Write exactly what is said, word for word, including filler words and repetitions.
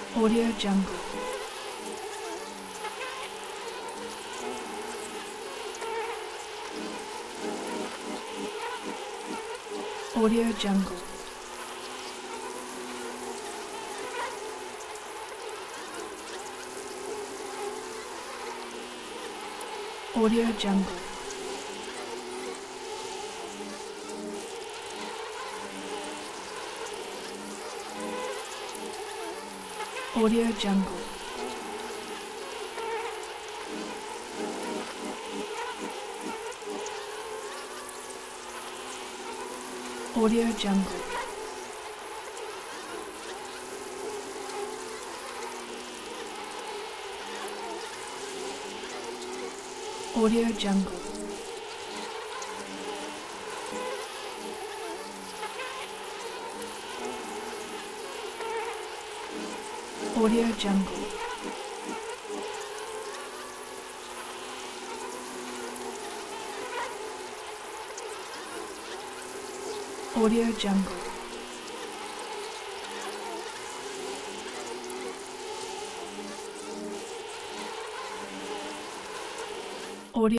Audio Jungle. Audio Jungle. Audio Jungle. Audio Jungle. Audio Jungle. Audio Jungle. Audio Jungle. Audio Jungle.